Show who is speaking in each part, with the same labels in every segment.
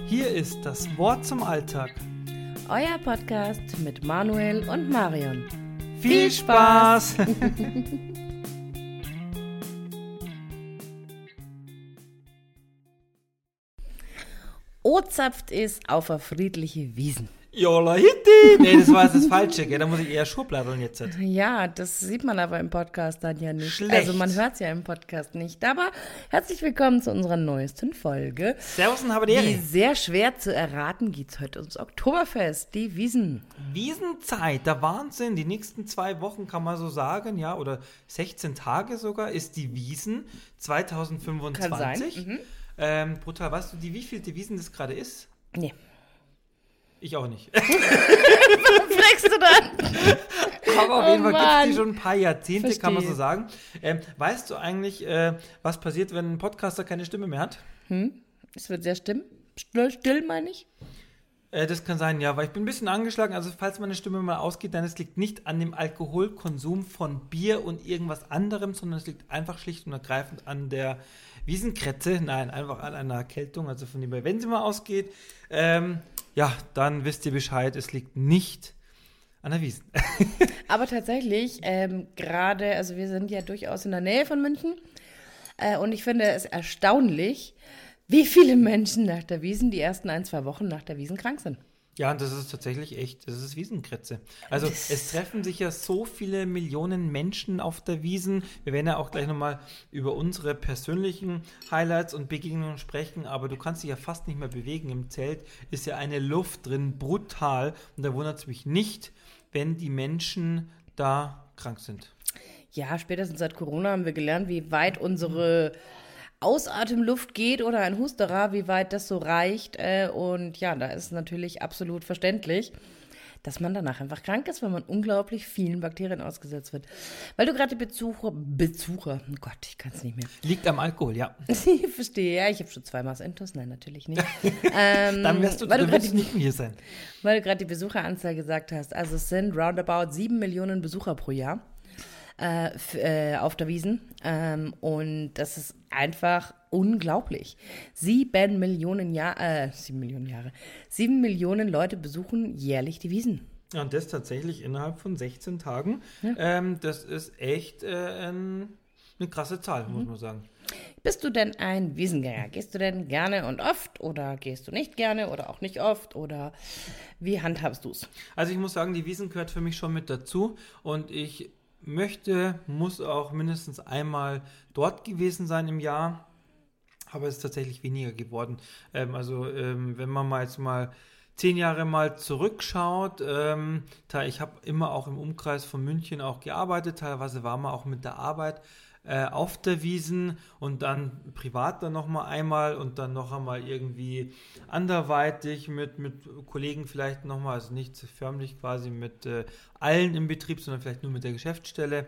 Speaker 1: Hier ist das Wort zum Alltag.
Speaker 2: Euer Podcast mit Manuel und Marion.
Speaker 1: Viel Spaß!
Speaker 2: Ozapft ist auf eine friedliche Wiesen.
Speaker 1: Jola Hitti! Nee, das war jetzt das Falsche, gell? Da muss ich eher schubladeln jetzt.
Speaker 2: Ja, das sieht man aber im Podcast dann ja nicht.
Speaker 1: Schlecht.
Speaker 2: Also man hört es ja im Podcast nicht. Aber herzlich willkommen zu unserer neuesten Folge.
Speaker 1: Servus und habe die
Speaker 2: Wie
Speaker 1: Ehre.
Speaker 2: sehr schwer zu erraten geht's heute ums Oktoberfest, die Wiesen.
Speaker 1: Wiesenzeit, der Wahnsinn. Die nächsten 2 Wochen kann man so sagen, ja, oder 16 Tage sogar, ist die Wiesen 2025.
Speaker 2: Kann sein.
Speaker 1: Brutal, weißt du, wie vielte Wiesen das gerade ist?
Speaker 2: Nee.
Speaker 1: Ich auch nicht.
Speaker 2: Fragst du dann?
Speaker 1: Aber auf jeden Fall gibt es
Speaker 2: Mann.
Speaker 1: die schon ein paar Jahrzehnte, kann man so
Speaker 2: Verstehe.
Speaker 1: sagen. Weißt du eigentlich, was passiert, wenn ein Podcaster keine Stimme mehr hat?
Speaker 2: Es wird sehr still, meine ich.
Speaker 1: Das kann sein, ja, weil ich bin ein bisschen angeschlagen. Also falls meine Stimme mal ausgeht, dann es liegt nicht an dem Alkoholkonsum von Bier und irgendwas anderem, sondern es liegt einfach schlicht und ergreifend an der Wiesenkrätze. Nein, einfach an einer Erkältung. Also von dem her, wenn sie mal ausgeht, ja, dann wisst ihr Bescheid. Es liegt nicht an der Wiesen.
Speaker 2: Aber tatsächlich, gerade, also wir sind ja durchaus in der Nähe von München und ich finde es erstaunlich, wie viele Menschen nach der Wiesn die ersten 1-2 Wochen nach der Wiesn krank sind.
Speaker 1: Ja, und das ist tatsächlich echt, das ist Wiesenkrätze. Also es treffen sich ja so viele Millionen Menschen auf der Wiesn. Wir werden ja auch gleich nochmal über unsere persönlichen Highlights und Begegnungen sprechen, aber du kannst dich ja fast nicht mehr bewegen. Im Zelt ist ja eine Luft drin, brutal. Und da wundert es mich nicht, wenn die Menschen da krank sind.
Speaker 2: Ja, spätestens seit Corona haben wir gelernt, wie weit unsere Ausatemluft geht oder ein Husterer, wie weit das so reicht. Und ja, da ist natürlich absolut verständlich, dass man danach einfach krank ist, weil man unglaublich vielen Bakterien ausgesetzt wird. Weil du gerade die Besucher, oh Gott, ich kann es nicht mehr.
Speaker 1: Liegt am Alkohol, ja.
Speaker 2: Ich verstehe, ja, ich habe schon 2 Mal Intus, nein, natürlich nicht.
Speaker 1: Dann wirst du
Speaker 2: weil du
Speaker 1: dann
Speaker 2: grad
Speaker 1: wirst du nicht hier sein.
Speaker 2: Weil du gerade die Besucheranzahl gesagt hast. Also es sind roundabout 7 Millionen Besucher pro Jahr auf der Wiesn. Und das ist einfach unglaublich. 7 Millionen Jahre. 7 Millionen Leute besuchen jährlich die Wiesn.
Speaker 1: Ja, und das tatsächlich innerhalb von 16 Tagen.
Speaker 2: Ja.
Speaker 1: Das ist echt eine krasse Zahl, muss man sagen.
Speaker 2: Bist du denn ein Wiesngänger? Gehst du denn gerne und oft oder gehst du nicht gerne oder auch nicht oft oder wie handhabst du es?
Speaker 1: Also ich muss sagen, die Wiesn gehört für mich schon mit dazu und ich muss auch mindestens einmal dort gewesen sein im Jahr, aber es ist tatsächlich weniger geworden. Wenn man mal jetzt mal 10 Jahre mal zurückschaut, ich habe immer auch im Umkreis von München auch gearbeitet, teilweise war man auch mit der Arbeit auf der Wiesn und dann privat dann nochmal einmal und dann noch einmal irgendwie anderweitig mit Kollegen vielleicht nochmal, also nicht förmlich quasi mit allen im Betrieb, sondern vielleicht nur mit der Geschäftsstelle.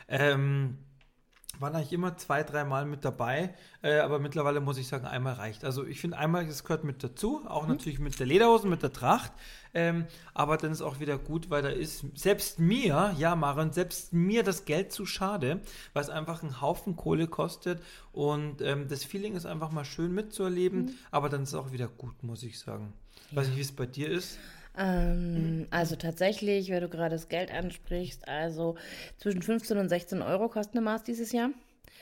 Speaker 1: Waren eigentlich immer 2-3 Mal mit dabei, aber mittlerweile muss ich sagen, einmal reicht. Also ich finde einmal, das gehört mit dazu, auch natürlich mit der Lederhosen, mit der Tracht, aber dann ist auch wieder gut, weil da ist selbst mir das Geld zu schade, weil es einfach einen Haufen Kohle kostet und das Feeling ist einfach mal schön mitzuerleben, aber dann ist es auch wieder gut, muss ich sagen. Ich weiß nicht, wie es bei dir ist.
Speaker 2: Also tatsächlich, wenn du gerade das Geld ansprichst, also zwischen 15 und 16 Euro kostet eine Maß dieses Jahr.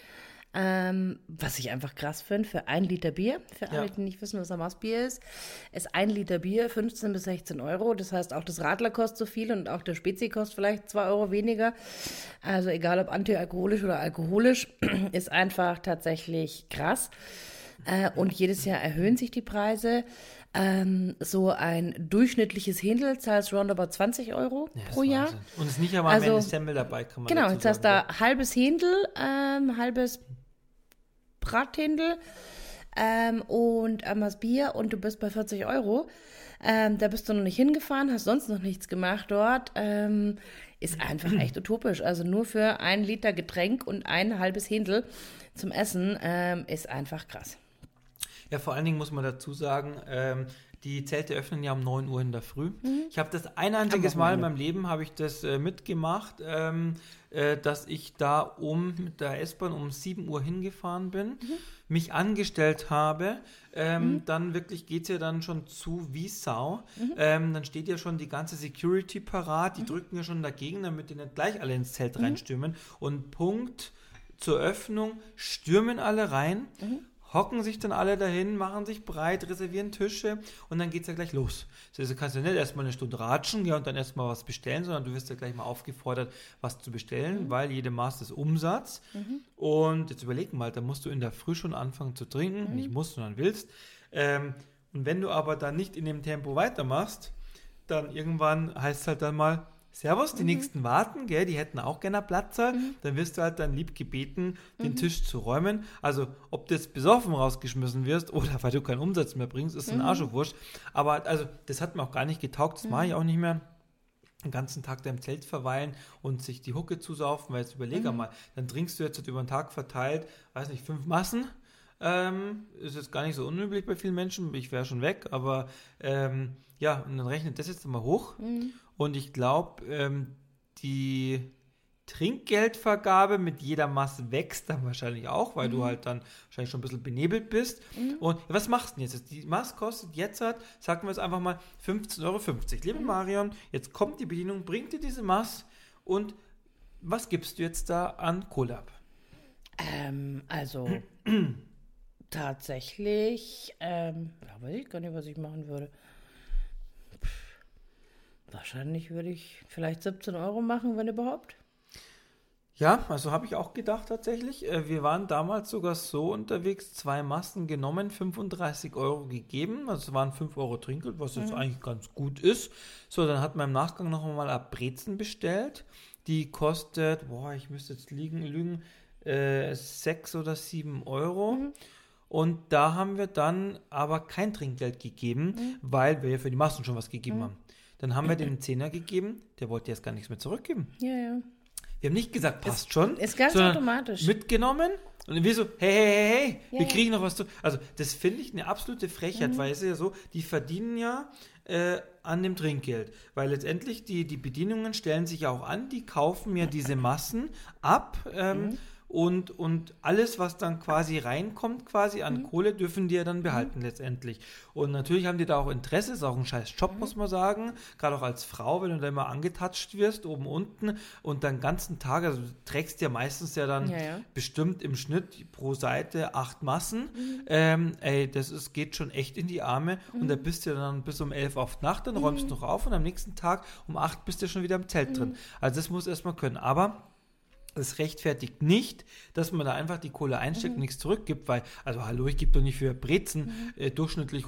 Speaker 2: Was ich einfach krass finde, für 1 Liter Bier, für alle, die nicht wissen, was ein Maßbier ist 1 Liter Bier 15 bis 16 Euro. Das heißt, auch das Radler kostet so viel und auch der Spezi kostet vielleicht 2 Euro weniger. Also egal ob antialkoholisch oder alkoholisch, ist einfach tatsächlich krass. Und jedes Jahr erhöhen sich die Preise. So ein durchschnittliches Händel zahlst roundabout 20 Euro pro Jahr.
Speaker 1: Wahnsinn. Und es ist nicht einmal mehr eine Semmel dabei, kann man
Speaker 2: Genau,
Speaker 1: dazu
Speaker 2: jetzt hast
Speaker 1: sagen.
Speaker 2: du halbes Händel, halbes Brathändel und einmal das Bier und du bist bei 40 Euro. Da bist du noch nicht hingefahren, hast sonst noch nichts gemacht dort. Ist einfach echt utopisch. Also nur für 1 Liter Getränk und ein halbes Händel zum Essen ist einfach krass.
Speaker 1: Ja, vor allen Dingen muss man dazu sagen, die Zelte öffnen ja um 9 Uhr in der Früh. Ich habe das ein einziges Mal in meinem Leben habe ich das mitgemacht, dass ich da mit der S-Bahn um 7 Uhr hingefahren bin, mich angestellt habe. Dann wirklich geht es ja dann schon zu wie Sau. Dann steht ja schon die ganze Security parat, die drücken ja schon dagegen, damit die nicht gleich alle ins Zelt reinstürmen. Und Punkt zur Öffnung stürmen alle rein. Hocken sich dann alle dahin, machen sich breit, reservieren Tische und dann geht es ja gleich los. Also kannst du nicht erstmal eine Stunde ratschen und dann erstmal was bestellen, sondern du wirst ja gleich mal aufgefordert, was zu bestellen, weil jede Maß ist Umsatz. Und jetzt überleg mal, da musst du in der Früh schon anfangen zu trinken, nicht musst, sondern willst. Und wenn du aber dann nicht in dem Tempo weitermachst, dann irgendwann heißt es halt dann mal, Servus, die Nächsten warten, gell, die hätten auch gerne Platz, dann wirst du halt dann lieb gebeten, den Tisch zu räumen. Also, ob du jetzt besoffen rausgeschmissen wirst oder weil du keinen Umsatz mehr bringst, ist ein Arschewurscht. Aber also, das hat mir auch gar nicht getaugt, das mache ich auch nicht mehr. Den ganzen Tag da im Zelt verweilen und sich die Hucke zusaufen, weil jetzt überlege mal, dann trinkst du jetzt über den Tag verteilt, weiß nicht, 5 Massen. Ist jetzt gar nicht so unüblich bei vielen Menschen, ich wäre schon weg, aber ja, und dann rechnet das jetzt mal hoch. Und ich glaube, die Trinkgeldvergabe mit jeder Maß wächst dann wahrscheinlich auch, weil du halt dann wahrscheinlich schon ein bisschen benebelt bist. Und ja, was machst du denn jetzt? Die Maß kostet jetzt, sagen wir jetzt einfach mal 15,50 Euro. Liebe Marion, jetzt kommt die Bedienung, bringt dir diese Maß und was gibst du jetzt da an Kohle ab?
Speaker 2: Also tatsächlich, weiß ich gar nicht, was ich machen würde. Wahrscheinlich würde ich vielleicht 17 Euro machen, wenn überhaupt.
Speaker 1: Ja, also habe ich auch gedacht tatsächlich. Wir waren damals sogar so unterwegs, 2 Massen genommen, 35 Euro gegeben. Also es waren 5 Euro Trinkgeld, was jetzt eigentlich ganz gut ist. So, dann hat man im Nachgang noch mal eine Brezen bestellt. Die kostet, ich müsste jetzt lügen, 6 oder 7 Euro. Und da haben wir dann aber kein Trinkgeld gegeben, weil wir ja für die Massen schon was gegeben haben. Dann haben wir den 10er gegeben, der wollte jetzt gar nichts mehr zurückgeben.
Speaker 2: Ja.
Speaker 1: Wir haben nicht gesagt, passt schon.
Speaker 2: Ist ganz automatisch.
Speaker 1: Mitgenommen und wir so, hey, wir kriegen noch was zu. Also das finde ich eine absolute Frechheit, weil es ist ja so, die verdienen ja an dem Trinkgeld. Weil letztendlich die Bedienungen stellen sich ja auch an, die kaufen ja diese Massen ab und alles, was dann quasi reinkommt, quasi an Kohle, dürfen die ja dann behalten letztendlich. Und natürlich haben die da auch Interesse, ist auch ein scheiß Job, muss man sagen. Gerade auch als Frau, wenn du da immer angetatscht wirst, oben, unten und dann ganzen Tag, also du trägst ja meistens ja dann bestimmt im Schnitt pro Seite 8 Massen. Geht schon echt in die Arme und da bist du dann bis um 11 auf die Nacht, dann räumst du noch auf und am nächsten Tag um 8 bist du schon wieder im Zelt drin. Also das muss erstmal können, aber es rechtfertigt nicht, dass man da einfach die Kohle einsteckt und nichts zurückgibt, weil, also hallo, ich gebe doch nicht für Brezen durchschnittlich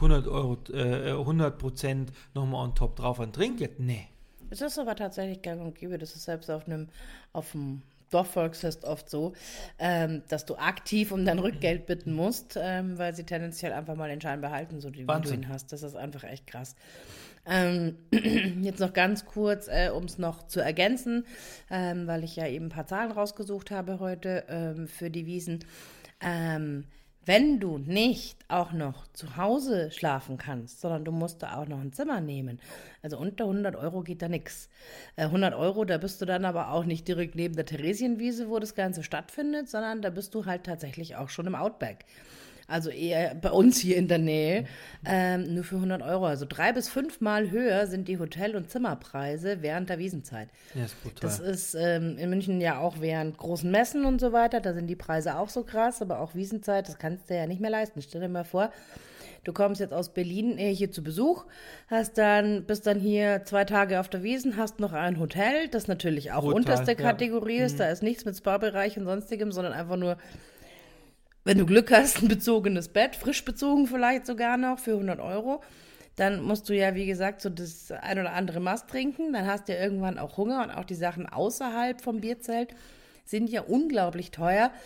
Speaker 1: 100% nochmal on top drauf an Trinkgeld. Nee.
Speaker 2: Es ist aber tatsächlich gang und gäbe, das ist selbst auf dem Dorfvolksfest oft so, dass du aktiv um dein Rückgeld bitten musst, weil sie tendenziell einfach mal den Schein behalten, so wie du ihn hast. Das ist einfach echt krass. Jetzt noch ganz kurz, um es noch zu ergänzen, weil ich ja eben ein paar Zahlen rausgesucht habe heute für die Wiesen. Wenn du nicht auch noch zu Hause schlafen kannst, sondern du musst da auch noch ein Zimmer nehmen, also unter 100 Euro geht da nichts. 100 Euro, da bist du dann aber auch nicht direkt neben der Theresienwiese, wo das Ganze stattfindet, sondern da bist du halt tatsächlich auch schon im Outback. Also eher bei uns hier in der Nähe, nur für 100 Euro. Also 3 bis 5 Mal höher sind die Hotel- und Zimmerpreise während der Wiesenzeit.
Speaker 1: Ja, ist brutal.
Speaker 2: Das ist in München ja auch während großen Messen und so weiter, da sind die Preise auch so krass, aber auch Wiesenzeit, das kannst du ja nicht mehr leisten. Stell dir mal vor, du kommst jetzt aus Berlin hier zu Besuch, bist dann hier 2 Tage auf der Wiesn, hast noch ein Hotel, das natürlich auch
Speaker 1: brutal,
Speaker 2: unterste Kategorie ist, da ist nichts mit Spa-Bereich und sonstigem, sondern einfach nur, wenn du Glück hast, ein bezogenes Bett, frisch bezogen vielleicht sogar noch, für 100 Euro. Dann musst du ja, wie gesagt, so das ein oder andere Maß trinken. Dann hast du ja irgendwann auch Hunger und auch die Sachen außerhalb vom Bierzelt sind ja unglaublich teuer.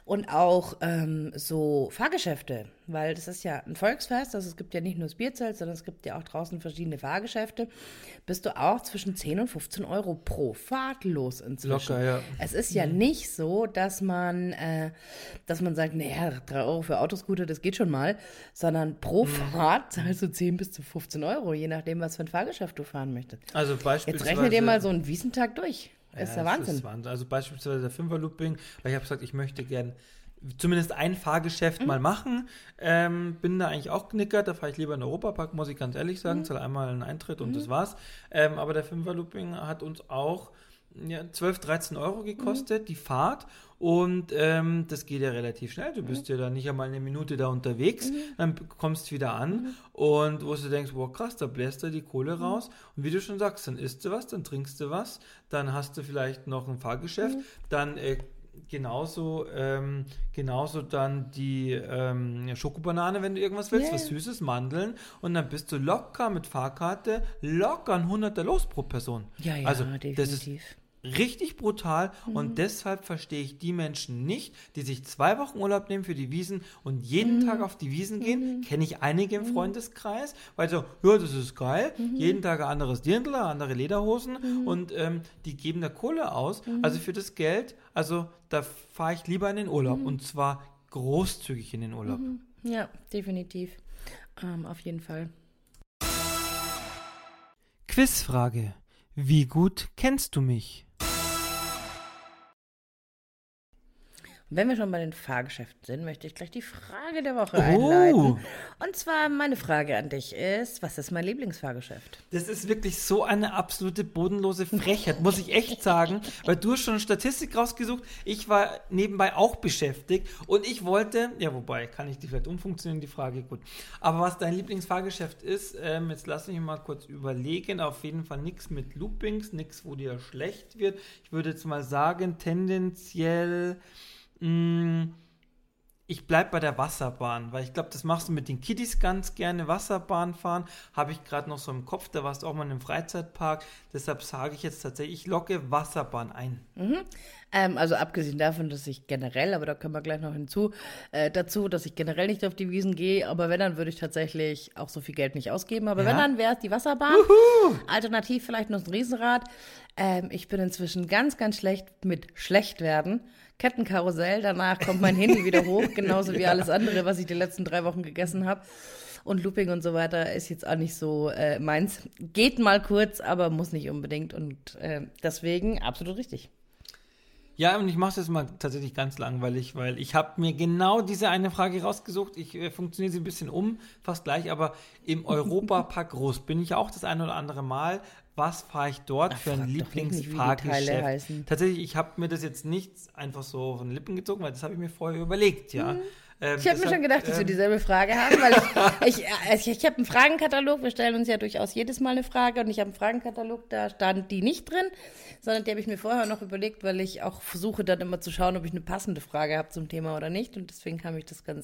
Speaker 2: Und auch so Fahrgeschäfte, weil das ist ja ein Volksfest, also es gibt ja nicht nur das Bierzelt, sondern es gibt ja auch draußen verschiedene Fahrgeschäfte. Bist du auch zwischen 10 und 15 Euro pro Fahrt los inzwischen.
Speaker 1: Locker, ja.
Speaker 2: Es ist ja nicht so, dass man sagt, naja, 3 Euro für Autoscooter, das geht schon mal, sondern pro Fahrt zahlst du 10 bis zu 15 Euro, je nachdem, was für ein Fahrgeschäft du fahren möchtest.
Speaker 1: Also beispielsweise...
Speaker 2: Jetzt rechne dir mal so einen Wiesentag durch. Ist ja Wahnsinn.
Speaker 1: Ist Wahnsinn. Also beispielsweise der Fünfer-Looping, weil ich habe gesagt, ich möchte gern zumindest ein Fahrgeschäft mal machen. Bin da eigentlich auch Knicker, da fahre ich lieber in den Europapark, muss ich ganz ehrlich sagen, zahle einmal einen Eintritt und das war's. Aber der Fünfer-Looping hat uns auch 12, 13 Euro gekostet, die Fahrt. Und das geht ja relativ schnell. Du bist ja dann nicht einmal eine Minute da unterwegs, dann kommst du wieder an und wo du denkst, wow krass, da bläst du die Kohle raus. Und wie du schon sagst, dann isst du was, dann trinkst du was, dann hast du vielleicht noch ein Fahrgeschäft, dann genauso dann die Schokobanane, wenn du irgendwas willst, was Süßes, Mandeln und dann bist du locker mit Fahrkarte, locker ein 100er los pro Person.
Speaker 2: Ja,
Speaker 1: also,
Speaker 2: definitiv.
Speaker 1: Das ist richtig brutal und deshalb verstehe ich die Menschen nicht, die sich 2 Wochen Urlaub nehmen für die Wiesn und jeden Tag auf die Wiesn gehen. Kenne ich einige im Freundeskreis, weil so, ja, das ist geil, jeden Tag ein anderes Dirndl, andere Lederhosen und die geben da Kohle aus. Also für das Geld, also da fahre ich lieber in den Urlaub und zwar großzügig in den Urlaub.
Speaker 2: Ja, definitiv. Auf jeden Fall.
Speaker 1: Quizfrage. Wie gut kennst du mich?
Speaker 2: Wenn wir schon bei den Fahrgeschäften sind, möchte ich gleich die Frage der Woche einleiten. Und zwar meine Frage an dich ist, was ist mein Lieblingsfahrgeschäft?
Speaker 1: Das ist wirklich so eine absolute bodenlose Frechheit, muss ich echt sagen, weil du hast schon Statistik rausgesucht, ich war nebenbei auch beschäftigt und ich wollte, ja wobei, kann ich die vielleicht umfunktionieren, die Frage, gut. Aber was dein Lieblingsfahrgeschäft ist, jetzt lass mich mal kurz überlegen, auf jeden Fall nichts mit Loopings, nichts, wo dir schlecht wird. Ich würde jetzt mal sagen, tendenziell... Ich bleibe bei der Wasserbahn, weil ich glaube, das machst du mit den Kiddies ganz gerne, Wasserbahn fahren. Habe ich gerade noch so im Kopf, da warst du auch mal in einem Freizeitpark. Deshalb sage ich jetzt tatsächlich, ich logge Wasserbahn ein.
Speaker 2: Also abgesehen davon, dass ich generell, aber da können wir gleich noch dazu, dass ich generell nicht auf die Wiesn gehe. Aber wenn, dann würde ich tatsächlich auch so viel Geld nicht ausgeben. Aber wenn, dann wäre es die Wasserbahn. Alternativ vielleicht noch ein Riesenrad. Ich bin inzwischen ganz, ganz schlecht mit Schlechtwerden. Kettenkarussell, danach kommt mein Handy wieder hoch, genauso wie alles andere, was ich die letzten 3 Wochen gegessen habe. Und Looping und so weiter ist jetzt auch nicht so meins. Geht mal kurz, aber muss nicht unbedingt. Und deswegen absolut richtig.
Speaker 1: Ja, und ich mache es jetzt mal tatsächlich ganz langweilig, weil ich habe mir genau diese eine Frage rausgesucht. Ich funktioniere sie ein bisschen fast gleich, aber im Europapark Groß bin ich auch das eine oder andere Mal. Was fahre ich dort für ein Lieblingsfahrgeschäft? Tatsächlich, ich habe mir das jetzt nicht einfach so von den Lippen gezogen, weil das habe ich mir vorher überlegt, ja.
Speaker 2: Ich habe mir schon gedacht, dass wir dieselbe Frage haben, weil ich habe einen Fragenkatalog, wir stellen uns ja durchaus jedes Mal eine Frage und ich habe einen Fragenkatalog, da stand die nicht drin, sondern die habe ich mir vorher noch überlegt, weil ich auch versuche dann immer zu schauen, ob ich eine passende Frage habe zum Thema oder nicht und deswegen fand ich das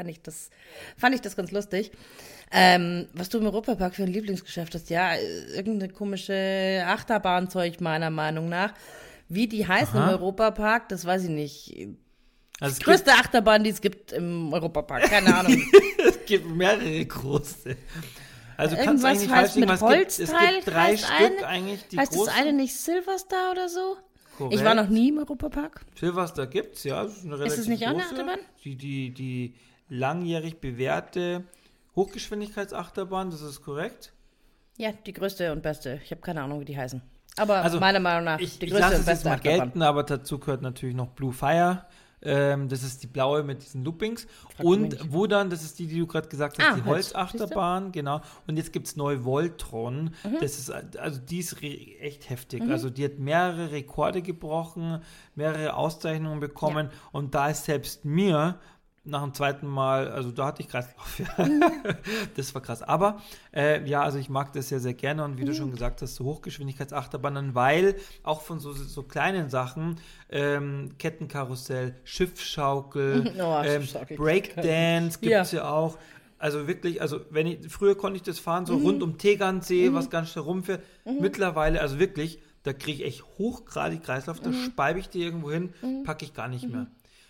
Speaker 2: ganz lustig. Was du im Europapark für ein Lieblingsgeschäft hast, ja, irgendeine komische Achterbahnzeug meiner Meinung nach. Wie die heißen im Europapark, das weiß ich nicht. Also die größte Achterbahn, die es gibt im Europapark, keine Ahnung.
Speaker 1: Es gibt mehrere große. Also
Speaker 2: kannst du eigentlich falsch liegen, es gibt
Speaker 1: 3 Stück eigentlich, die
Speaker 2: heißt großen. Heißt das eine nicht Silverstar oder so? Korrekt. Ich war noch nie im Europapark.
Speaker 1: Silverstar gibt's, ja. Das ist eine relativ
Speaker 2: ist es nicht
Speaker 1: große,
Speaker 2: auch eine Achterbahn?
Speaker 1: Die langjährig bewährte Hochgeschwindigkeitsachterbahn, das ist korrekt.
Speaker 2: Ja, die größte und beste. Ich habe keine Ahnung, wie die heißen. Aber also, meiner Meinung nach die größte und beste Achterbahn.
Speaker 1: Gelten, aber dazu gehört natürlich noch Blue Fire. Das ist die blaue mit diesen Loopings. Und wo dann, das ist die du gerade gesagt hast, die Holzachterbahn, genau. Und jetzt gibt es neu Voltron. Das ist, also die ist echt heftig. Also die hat mehrere Rekorde gebrochen, mehrere Auszeichnungen bekommen. Ja. Und da ist selbst mir nach dem zweiten Mal, also da hatte ich Kreislauf. Das war krass. Aber ja, also ich mag das sehr, sehr gerne. Und wie du schon gesagt hast, so Hochgeschwindigkeitsachterbahnen, weil auch von so kleinen Sachen, Kettenkarussell, Schiffschaukel, Breakdance gibt es ja auch. Also wirklich, also früher konnte ich das fahren, so rund um Tegernsee, was ganz schnell rumfährt. Mittlerweile, also wirklich, da kriege ich echt hochgradig Kreislauf, da speibe ich die irgendwo hin, packe ich gar nicht mehr.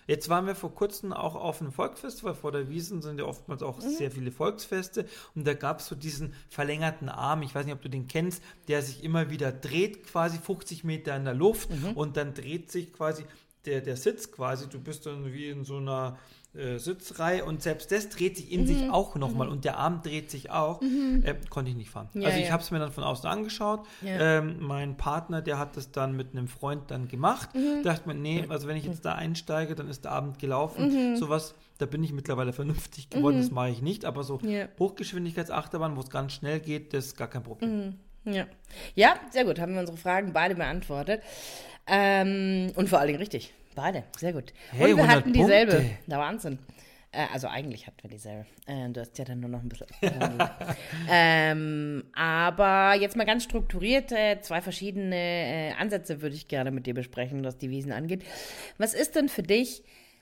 Speaker 1: Jetzt waren wir vor kurzem auch auf einem Volksfest, weil vor der Wiesn sind ja oftmals auch sehr viele Volksfeste und da gab es so diesen verlängerten Arm, ich weiß nicht, ob du den kennst, der sich immer wieder dreht, quasi 50 Meter in der Luft und dann dreht sich quasi der Sitz quasi, du bist dann wie in so einer Sitzreihe und selbst das dreht sich in sich auch nochmal und der Arm dreht sich auch. Konnte ich nicht fahren.
Speaker 2: Ja,
Speaker 1: also ich habe es mir dann von außen angeschaut.
Speaker 2: Ja.
Speaker 1: Mein Partner, der hat das dann mit einem Freund dann gemacht. Dachte mir, nee, also wenn ich jetzt da einsteige, dann ist der Abend gelaufen. Sowas, da bin ich mittlerweile vernünftig geworden, das mache ich nicht. Aber so Hochgeschwindigkeitsachterbahn, wo es ganz schnell geht, das ist gar kein Problem.
Speaker 2: Ja, sehr gut. Haben wir unsere Fragen beide beantwortet. Und vor allen Dingen richtig. Beide, sehr gut.
Speaker 1: Hey,
Speaker 2: und wir
Speaker 1: 100
Speaker 2: hatten dieselbe.
Speaker 1: Punkte.
Speaker 2: Der Wahnsinn. Also eigentlich hatten wir dieselbe. Du hast ja dann nur noch ein bisschen. Aber jetzt mal ganz strukturiert, 2 verschiedene Ansätze würde ich gerne mit dir besprechen, was die Wiesn angeht. Was ist denn für dich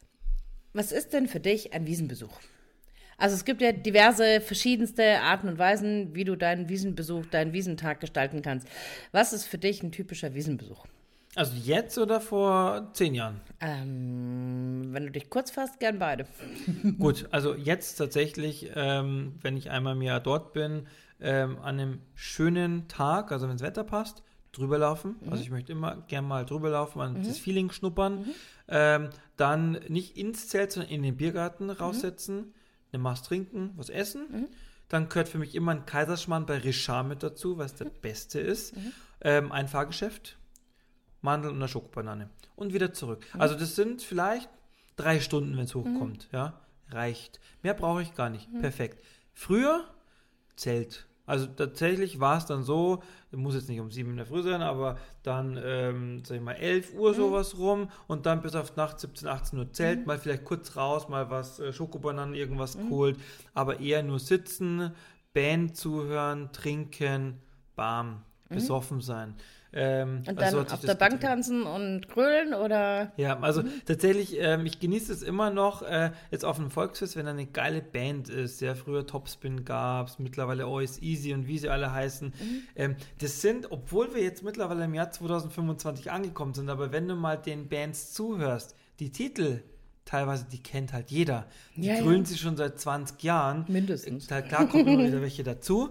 Speaker 2: ein Wiesenbesuch? Also es gibt ja diverse verschiedenste Arten und Weisen, wie du deinen Wiesenbesuch, deinen Wiesentag gestalten kannst. Was ist für dich ein typischer Wiesenbesuch?
Speaker 1: Also jetzt oder vor 10 Jahren?
Speaker 2: Wenn du dich kurz fasst, gern beide.
Speaker 1: Gut, also jetzt tatsächlich, wenn ich einmal im Jahr dort bin, an einem schönen Tag, also wenn das Wetter passt, drüber laufen. Also ich möchte immer gern mal drüber laufen, an das Feeling schnuppern. Dann nicht ins Zelt, sondern in den Biergarten raussetzen, eine Maß trinken, was essen. Dann gehört für mich immer ein Kaiserschmarrn bei Richard mit dazu, was der beste ist. Ein Fahrgeschäft, Mandel und eine Schokobanane. Und wieder zurück. Also das sind vielleicht 3 Stunden, wenn es hochkommt. Ja, reicht. Mehr brauche ich gar nicht. Perfekt. Früher Zelt. Also tatsächlich war es dann so, muss jetzt nicht um 7 in der Früh sein, aber dann, sag ich mal, 11 Uhr sowas rum und dann bis auf Nacht 17, 18 Uhr Zelt, mal vielleicht kurz raus, mal was, Schokobananen, irgendwas geholt, aber eher nur sitzen, Band zuhören, trinken, bam, besoffen sein.
Speaker 2: Und dann auf der Bank tanzen und grölen oder?
Speaker 1: Ja, also tatsächlich, ich genieße es immer noch, jetzt auf einem Volksfest, wenn da eine geile Band ist. Ja, früher Topspin gab es, mittlerweile Always Easy und wie sie alle heißen. Das sind, obwohl wir jetzt mittlerweile im Jahr 2025 angekommen sind, aber wenn du mal den Bands zuhörst, die Titel, teilweise, die kennt halt jeder. Die grölen sie schon seit 20 Jahren.
Speaker 2: Mindestens.
Speaker 1: Klar kommen immer wieder welche dazu.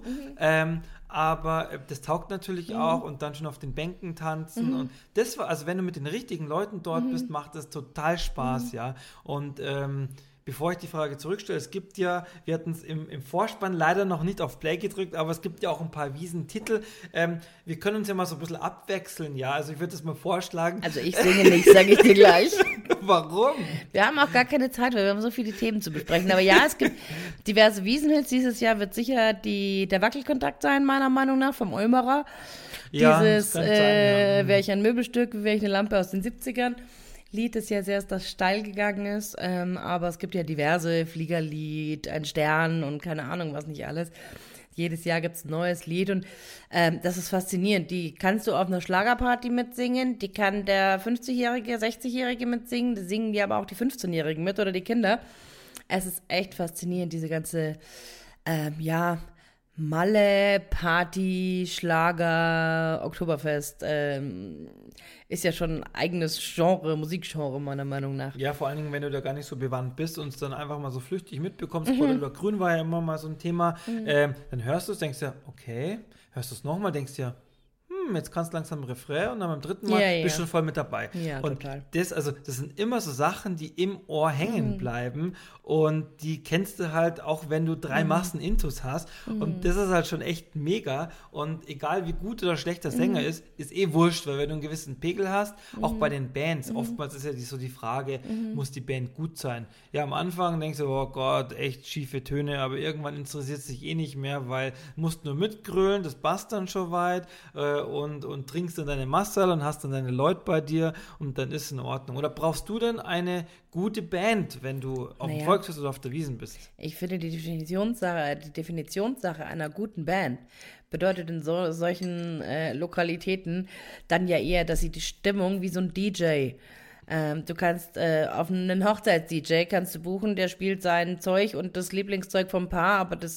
Speaker 1: Aber das taugt natürlich auch und dann schon auf den Bänken tanzen und das war, also wenn du mit den richtigen Leuten dort bist, macht das total Spaß, ja. Und bevor ich die Frage zurückstelle, es gibt ja, wir hatten es im Vorspann leider noch nicht auf Play gedrückt, aber es gibt ja auch ein paar Wiesentitel. Wir können uns ja mal so ein bisschen abwechseln, ja. Also ich würde das mal vorschlagen.
Speaker 2: Also ich singe nicht, sage ich dir gleich.
Speaker 1: Warum?
Speaker 2: Wir haben auch gar keine Zeit, weil wir haben so viele Themen zu besprechen. Aber ja, es gibt diverse Wiesenhits. Dieses Jahr wird sicher der Wackelkontakt sein, meiner Meinung nach, vom Ulmerer.
Speaker 1: Ja,
Speaker 2: Dieses,
Speaker 1: das kann sein, ja.
Speaker 2: wäre ich ein Möbelstück, wäre ich eine Lampe aus den 70ern. Lied, das ja sehr das steil gegangen ist, aber es gibt ja diverse, Fliegerlied, ein Stern und keine Ahnung, was nicht alles. Jedes Jahr gibt es ein neues Lied und das ist faszinierend. Die kannst du auf einer Schlagerparty mitsingen, die kann der 50-Jährige, 60-Jährige mitsingen, die singen die aber auch die 15-Jährigen mit oder die Kinder. Es ist echt faszinierend, diese ganze, Malle, Party, Schlager, Oktoberfest, ist ja schon ein eigenes Genre, Musikgenre meiner Meinung nach.
Speaker 1: Ja, vor allen Dingen, wenn du da gar nicht so bewandt bist und es dann einfach mal so flüchtig mitbekommst, Rot oder Grün war ja immer mal so ein Thema, dann hörst du es, denkst ja, okay, hörst du es nochmal, denkst ja, jetzt kannst du langsam Refrain und dann beim dritten Mal bist du schon voll mit dabei.
Speaker 2: Ja,
Speaker 1: und
Speaker 2: total.
Speaker 1: das sind immer so Sachen, die im Ohr hängen bleiben und die kennst du halt auch, wenn du 3 Massen Intus hast und das ist halt schon echt mega und egal wie gut oder schlecht der Sänger ist wurscht, weil wenn du einen gewissen Pegel hast, auch bei den Bands, oftmals ist ja so die Frage, muss die Band gut sein? Ja, am Anfang denkst du, oh Gott, echt schiefe Töne, aber irgendwann interessiert es dich eh nicht mehr, weil du musst nur mitgrölen, das passt dann schon weit und trinkst dann deine Massal und hast dann deine Leute bei dir und dann ist es in Ordnung. Oder brauchst du denn eine gute Band, wenn du auf dem Volksfest oder auf der Wiesn bist?
Speaker 2: Ich finde, die Definitionssache einer guten Band bedeutet in solchen Lokalitäten dann ja eher, dass sie die Stimmung wie so ein DJ. Du kannst auf einen Hochzeits-DJ kannst du buchen, der spielt sein Zeug und das Lieblingszeug vom Paar, aber das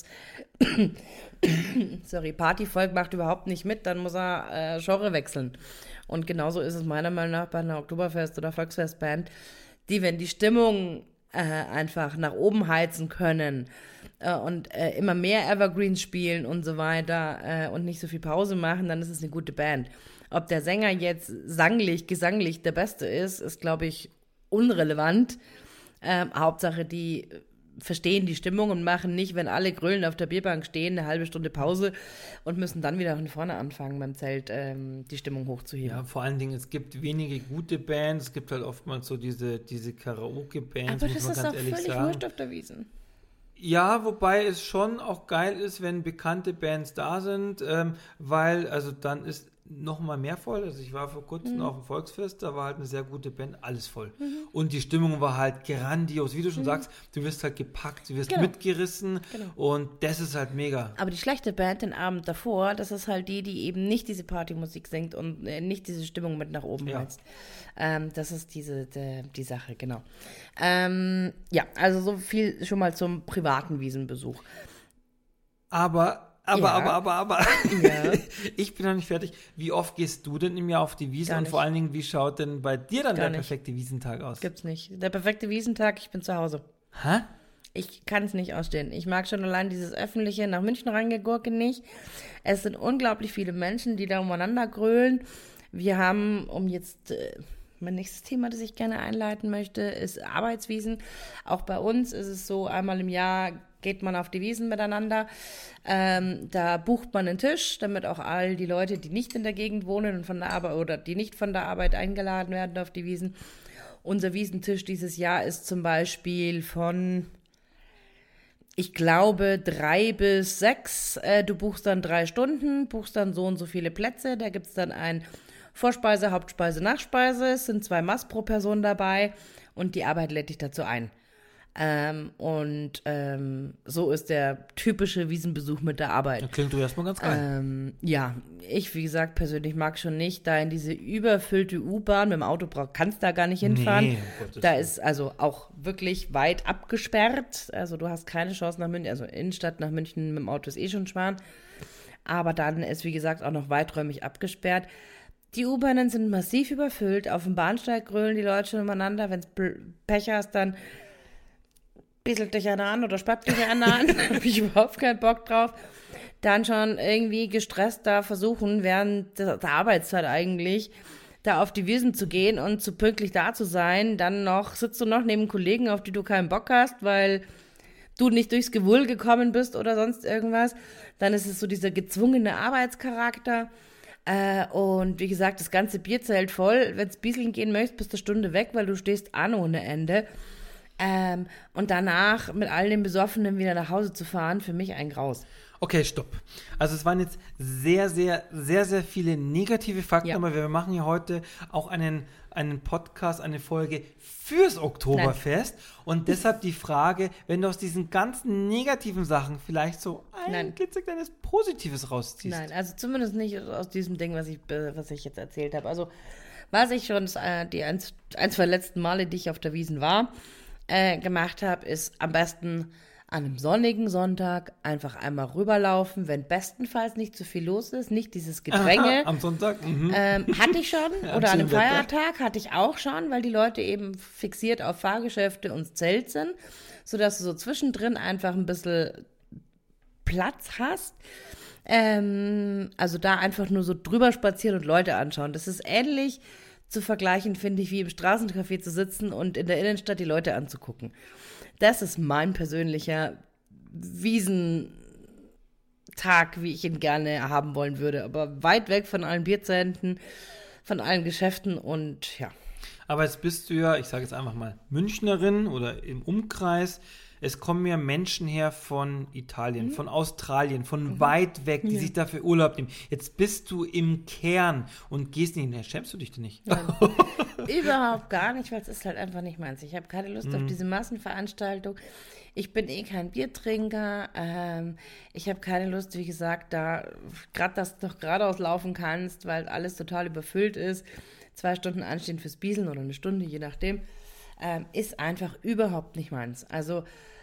Speaker 2: Partyvolk macht überhaupt nicht mit, dann muss er Genre wechseln. Und genauso ist es meiner Meinung nach bei einer Oktoberfest- oder Volksfestband. die, wenn die Stimmung einfach nach oben heizen können und immer mehr Evergreens spielen und so weiter und nicht so viel Pause machen, dann ist es eine gute Band. Ob der Sänger jetzt gesanglich der Beste ist, glaube ich, unrelevant. Hauptsache, die verstehen die Stimmung und machen nicht, wenn alle grölen auf der Bierbank stehen, eine halbe Stunde Pause und müssen dann wieder von vorne anfangen beim Zelt, die Stimmung hochzuheben.
Speaker 1: Ja, vor allen Dingen, es gibt wenige gute Bands, es gibt halt oftmals so diese Karaoke-Bands,
Speaker 2: aber das ist auch völlig wurscht auf der Wiesn.
Speaker 1: Ja, wobei es schon auch geil ist, wenn bekannte Bands da sind, weil, also dann ist noch mal mehr voll. Also ich war vor kurzem auf dem Volksfest, da war halt eine sehr gute Band, alles voll. Und die Stimmung war halt grandios. Wie du schon sagst, du wirst halt gepackt, du wirst mitgerissen und das ist halt mega.
Speaker 2: Aber die schlechte Band den Abend davor, das ist halt die eben nicht diese Partymusik singt und nicht diese Stimmung mit nach oben heizt. Das ist die Sache, genau. Ja, also so viel schon mal zum privaten Wiesenbesuch.
Speaker 1: Aber
Speaker 2: Ja.
Speaker 1: Ich bin noch nicht fertig. Wie oft gehst du denn im Jahr auf die Wiesn?
Speaker 2: Gar
Speaker 1: Und
Speaker 2: nicht.
Speaker 1: vor allen Dingen, wie schaut denn bei dir dann
Speaker 2: Gar
Speaker 1: der
Speaker 2: nicht.
Speaker 1: perfekte Wiesentag aus?
Speaker 2: Gibt's nicht. Der perfekte Wiesentag, ich bin zu Hause.
Speaker 1: Hä?
Speaker 2: Ich kann es nicht ausstehen. Ich mag schon allein dieses öffentliche nach München reingegurke nicht. Es sind unglaublich viele Menschen, die da umeinander grölen. Wir haben, um jetzt mein nächstes Thema, das ich gerne einleiten möchte, ist Arbeitswiesen. Auch bei uns ist es so, einmal im Jahr geht man auf die Wiesn miteinander. Da bucht man einen Tisch, damit auch all die Leute, die nicht in der Gegend wohnen und von der Arbeit oder die nicht von der Arbeit eingeladen werden auf die Wiesn. Unser Wiesentisch dieses Jahr ist zum Beispiel von, ich glaube, 3 bis 6. Du buchst dann 3 Stunden, buchst dann so und so viele Plätze. Da gibt es dann ein Vorspeise, Hauptspeise, Nachspeise. Es sind 2 Maß pro Person dabei und die Arbeit lädt dich dazu ein. So ist der typische Wiesenbesuch mit der Arbeit.
Speaker 1: Das klingt doch erstmal ganz geil.
Speaker 2: Ja, ich, wie gesagt, persönlich mag schon nicht, da in diese überfüllte U-Bahn mit dem Auto kannst da gar nicht hinfahren.
Speaker 1: Nee, um Gottes
Speaker 2: Da
Speaker 1: Willen.
Speaker 2: ist also auch wirklich weit abgesperrt. Also du hast keine Chance nach München, also Innenstadt nach München mit dem Auto ist schon schwan. Aber dann ist, wie gesagt, auch noch weiträumig abgesperrt. Die U-Bahnen sind massiv überfüllt. Auf dem Bahnsteig grölen die Leute schon umeinander. Wenn du Pech hast, dann bisselt dich einer an oder spappt dich einer an. Da habe ich überhaupt keinen Bock drauf. Dann schon irgendwie gestresst da versuchen, während der Arbeitszeit eigentlich, da auf die Wiesn zu gehen und zu pünktlich da zu sein. Dann sitzt du noch neben Kollegen, auf die du keinen Bock hast, weil du nicht durchs Gewull gekommen bist oder sonst irgendwas. Dann ist es so dieser gezwungene Arbeitscharakter. Und wie gesagt, das ganze Bierzelt voll. Wenn du bieseln gehen möchtest, bist du eine Stunde weg, weil du stehst an ohne Ende. Und danach mit all den Besoffenen wieder nach Hause zu fahren, für mich ein Graus.
Speaker 1: Okay, stopp. Also es waren jetzt sehr, sehr, sehr, sehr viele negative Fakten,
Speaker 2: Ja.
Speaker 1: aber wir machen ja heute auch einen Podcast, eine Folge fürs Oktoberfest. Und deshalb die Frage, wenn du aus diesen ganzen negativen Sachen vielleicht so ein
Speaker 2: Nein.
Speaker 1: klitzekleines Positives rausziehst.
Speaker 2: Nein, also zumindest nicht aus diesem Ding, was ich jetzt erzählt habe. Also was ich schon die eins, zwei letzten Male, die ich auf der Wiesn war, gemacht habe, ist am besten an einem sonnigen Sonntag einfach einmal rüberlaufen, wenn bestenfalls nicht zu viel los ist, nicht dieses Gedränge.
Speaker 1: Am Sonntag?
Speaker 2: Hatte ich schon,
Speaker 1: Ja,
Speaker 2: oder an einem
Speaker 1: schönen Wetter.
Speaker 2: Feiertag hatte ich auch schon, weil die Leute eben fixiert auf Fahrgeschäfte und Zelt sind, sodass du so zwischendrin einfach ein bisschen Platz hast. Also da einfach nur so drüber spazieren und Leute anschauen. Das ist ähnlich zu vergleichen, finde ich, wie im Straßencafé zu sitzen und in der Innenstadt die Leute anzugucken. Das ist mein persönlicher Wiesentag, wie ich ihn gerne haben wollen würde. Aber weit weg von allen Bierzelten, von allen Geschäften und ja.
Speaker 1: Aber jetzt bist du ja, ich sage jetzt einfach mal, Münchnerin oder im Umkreis. Es kommen ja Menschen her von Italien, von Australien, von weit weg, die sich dafür Urlaub nehmen. Jetzt bist du im Kern und gehst nicht hin. Schämst du dich denn nicht?
Speaker 2: Nein, überhaupt gar nicht, weil es ist halt einfach nicht meins. Ich habe keine Lust auf diese Massenveranstaltung. Ich bin kein Biertrinker. Ich habe keine Lust, wie gesagt, da gerade, dass du noch geradeaus laufen kannst, weil alles total überfüllt ist. 2 Stunden anstehen fürs Bieseln oder eine Stunde, je nachdem. Ist einfach überhaupt nicht meins. Also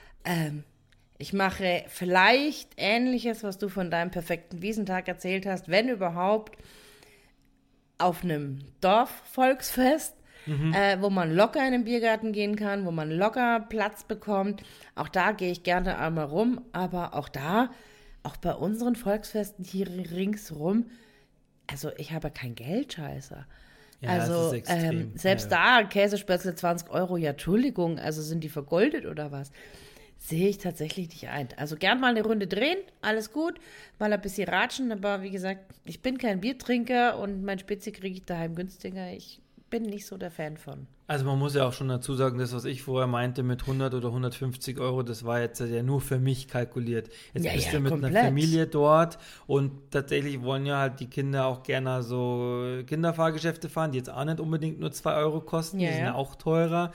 Speaker 2: ich mache vielleicht Ähnliches, was du von deinem perfekten Wiesentag erzählt hast, wenn überhaupt auf einem Dorfvolksfest. wo man locker in den Biergarten gehen kann, wo man locker Platz bekommt. Auch da gehe ich gerne einmal rum, aber auch da, auch bei unseren Volksfesten hier ringsrum, also ich habe kein Geldscheißer.
Speaker 1: Ja,
Speaker 2: Also
Speaker 1: das ist extrem.
Speaker 2: selbst da, Käsespätzle 20 Euro, ja, Entschuldigung, also sind die vergoldet oder was? Sehe ich tatsächlich nicht ein. Also gern mal eine Runde drehen, alles gut, mal ein bisschen ratschen, aber wie gesagt, ich bin kein Biertrinker und mein Spezi kriege ich daheim günstiger. Ich bin nicht so der Fan von.
Speaker 1: Also man muss ja auch schon dazu sagen, das, was ich vorher meinte mit 100 oder 150 Euro, das war jetzt ja nur für mich kalkuliert. Jetzt bist du mit
Speaker 2: komplett.
Speaker 1: einer Familie dort und tatsächlich wollen ja halt die Kinder auch gerne so Kinderfahrgeschäfte fahren, die jetzt auch nicht unbedingt nur 2 Euro kosten, die sind ja auch teurer.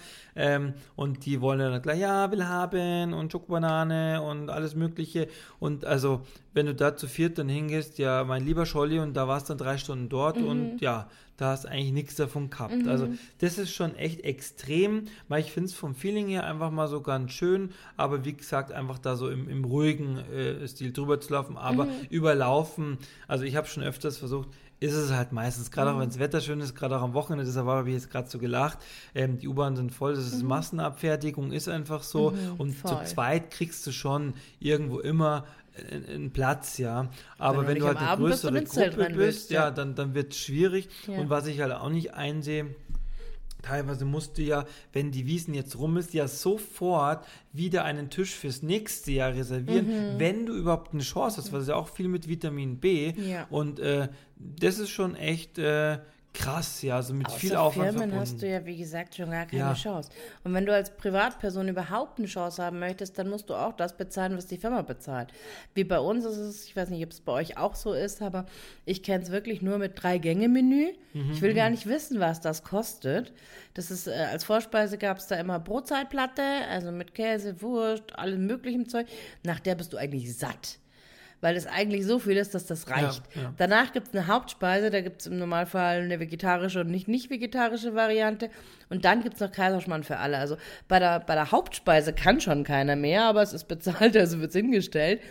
Speaker 1: Und die wollen dann gleich, ja, will haben und Schokobanane und alles Mögliche. Und also, wenn du da zu viert dann hingehst, ja, mein lieber Scholli, und da warst dann 3 Stunden dort und ja, da hast eigentlich nichts davon gehabt. Also das ist schon echt extrem, weil ich finde es vom Feeling her einfach mal so ganz schön, aber wie gesagt, einfach da so im ruhigen Stil drüber zu laufen, aber überlaufen, also ich habe schon öfters versucht, ist es halt meistens, gerade auch wenn das Wetter schön ist, gerade auch am Wochenende, deshalb habe ich jetzt gerade so gelacht, die U-Bahn sind voll, das ist Massenabfertigung, ist einfach so und
Speaker 2: voll.
Speaker 1: zu zweit kriegst du schon irgendwo immer einen Platz, ja. Aber wenn du halt eine größere Gruppe bist, ja, dann wird es schwierig. Ja. Und was ich halt auch nicht einsehe, teilweise musst du ja, wenn die Wiesn jetzt rum ist, ja sofort wieder einen Tisch fürs nächste Jahr reservieren, wenn du überhaupt eine Chance hast, weil es ja auch viel mit Vitamin B. Ja. Und das ist schon echt krass, ja, also mit viel Aufwand
Speaker 2: verbunden. Hast du ja, wie gesagt, schon gar keine Chance. Und wenn du als Privatperson überhaupt eine Chance haben möchtest, dann musst du auch das bezahlen, was die Firma bezahlt. Wie bei uns ist es, ich weiß nicht, ob es bei euch auch so ist, aber ich kenne es wirklich nur mit 3-Gänge-Menü. Ich will gar nicht wissen, was das kostet. Das ist, als Vorspeise gab es da immer Brotzeitplatte, also mit Käse, Wurst, allem möglichen Zeug. Nach der bist du eigentlich satt. Weil es eigentlich so viel ist, dass das reicht. Ja, ja. Danach gibt es eine Hauptspeise, da gibt es im Normalfall eine vegetarische und nicht vegetarische Variante. Und dann gibt es noch Kaiserschmarrn für alle. Also bei der Hauptspeise kann schon keiner mehr, aber es ist bezahlt, also wird es hingestellt.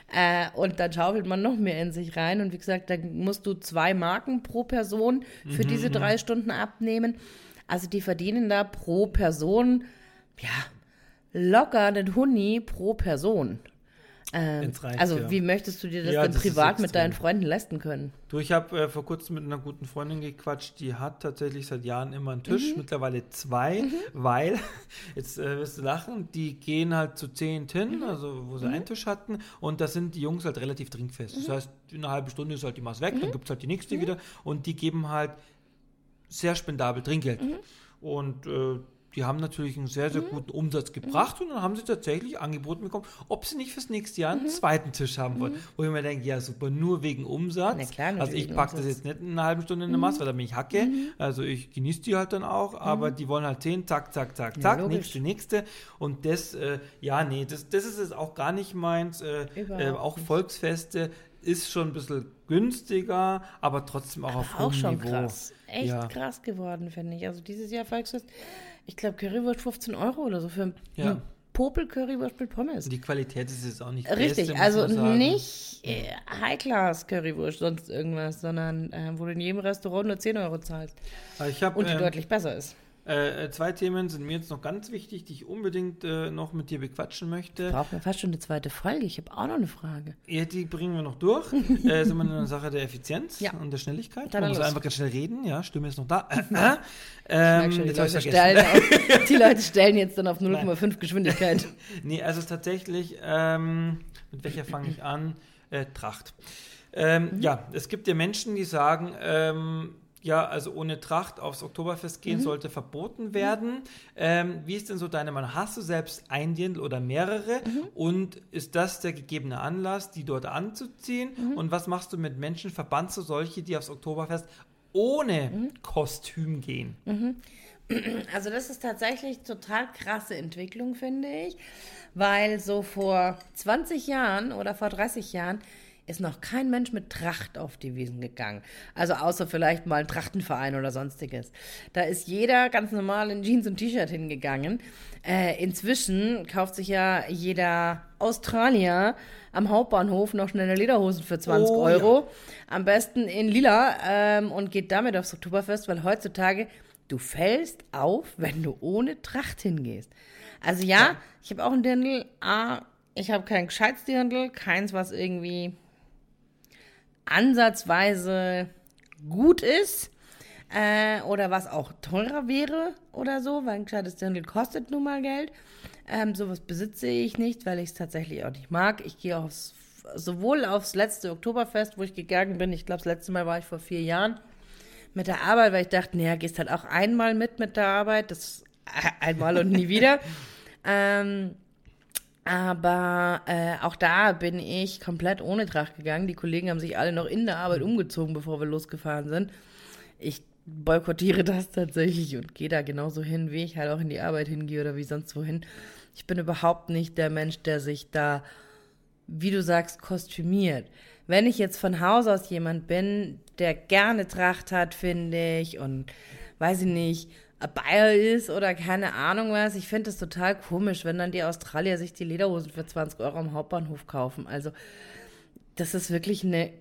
Speaker 2: Und dann schaufelt man noch mehr in sich rein. Und wie gesagt, dann musst du 2 Marken pro Person für diese 3 Stunden abnehmen. Also die verdienen da pro Person, ja, locker einen Huni pro Person.
Speaker 1: Reicht,
Speaker 2: also wie möchtest du dir das denn privat mit deinen Freunden leisten können?
Speaker 1: Du, ich habe vor kurzem mit einer guten Freundin gequatscht, die hat tatsächlich seit Jahren immer einen Tisch, mittlerweile 2, weil, jetzt wirst du lachen, die gehen halt zu 10 hin, also wo sie einen Tisch hatten und da sind die Jungs halt relativ trinkfest. Das heißt, in einer halben Stunde ist halt die Maß weg, dann gibt es halt die nächste wieder und die geben halt sehr spendabel Trinkgeld. Und die haben natürlich einen sehr, sehr guten Umsatz gebracht und dann haben sie tatsächlich angeboten bekommen, ob sie nicht fürs nächste Jahr einen zweiten Tisch haben wollen. Wo ich mir denke, ja super, nur wegen Umsatz. Na klar, also ich packe das jetzt nicht in einer halben Stunde in der Maß, weil da bin ich Hacke. Also ich genieße die halt dann auch, aber die wollen halt 10, zack, zack, zack, zack, nächste. Und das, das ist jetzt auch gar nicht meins. Auch Volksfeste ist schon ein bisschen günstiger, aber trotzdem auch auf hohem Niveau.
Speaker 2: Krass. Echt krass geworden, finde ich. Also dieses Jahr Volksfest, ich glaube Currywurst 15 Euro oder so für einen Popel-Currywurst mit Pommes.
Speaker 1: Die Qualität ist jetzt auch nicht
Speaker 2: richtig,
Speaker 1: beste,
Speaker 2: also nicht High-Class-Currywurst, sonst irgendwas, sondern wo du in jedem Restaurant nur 10 Euro zahlst. Und die deutlich besser ist.
Speaker 1: 2 Themen sind mir jetzt noch ganz wichtig, die ich unbedingt noch mit dir bequatschen möchte.
Speaker 2: Brauchen wir fast schon eine zweite Folge. Ich habe auch noch eine Frage.
Speaker 1: Ja, die bringen wir noch durch. Sind wir in einer Sache der Effizienz und der Schnelligkeit. Man muss einfach ganz schnell reden. Ja, Stimme ist noch da.
Speaker 2: Die Leute stellen jetzt dann auf 0,5 Geschwindigkeit.
Speaker 1: Nee, also tatsächlich, mit welcher fange ich an? Tracht. Ja, es gibt ja Menschen, die sagen, also ohne Tracht aufs Oktoberfest gehen sollte verboten werden. Wie ist denn so deine Meinung? Hast du selbst ein Dirndl oder mehrere? Und ist das der gegebene Anlass, die dort anzuziehen? Und was machst du mit Menschen? Verbannst du solche, die aufs Oktoberfest ohne Kostüm gehen?
Speaker 2: Also das ist tatsächlich total krasse Entwicklung, finde ich. Weil so vor 20 Jahren oder vor 30 Jahren ist noch kein Mensch mit Tracht auf die Wiesn gegangen. Also außer vielleicht mal ein Trachtenverein oder sonstiges. Da ist jeder ganz normal in Jeans und T-Shirt hingegangen. Inzwischen kauft sich ja jeder Australier am Hauptbahnhof noch schnell eine Lederhosen für 20 Euro. Ja. Am besten in lila und geht damit aufs Oktoberfest, weil heutzutage du fällst auf, wenn du ohne Tracht hingehst. Also ja, ich habe auch ein Dirndl, ich habe kein gescheites Dirndl, keins, was irgendwie ansatzweise gut ist oder was auch teurer wäre oder so, weil ein gescheites Dirndl kostet nun mal Geld. Sowas besitze ich nicht, weil ich es tatsächlich auch nicht mag. Ich gehe sowohl aufs letzte Oktoberfest, wo ich gegangen bin, ich glaube, das letzte Mal war ich vor 4 Jahren, mit der Arbeit, weil ich dachte, naja, gehst halt auch einmal mit der Arbeit, das einmal und nie wieder. Aber auch da bin ich komplett ohne Tracht gegangen. Die Kollegen haben sich alle noch in der Arbeit umgezogen, bevor wir losgefahren sind. Ich boykottiere das tatsächlich und gehe da genauso hin, wie ich halt auch in die Arbeit hingehe oder wie sonst wohin. Ich bin überhaupt nicht der Mensch, der sich da, wie du sagst, kostümiert. Wenn ich jetzt von Haus aus jemand bin, der gerne Tracht hat, finde ich, und weiß ich nicht, ein Bayer ist oder keine Ahnung was, ich finde das total komisch, wenn dann die Australier sich die Lederhosen für 20 Euro am Hauptbahnhof kaufen. Also das ist wirklich ein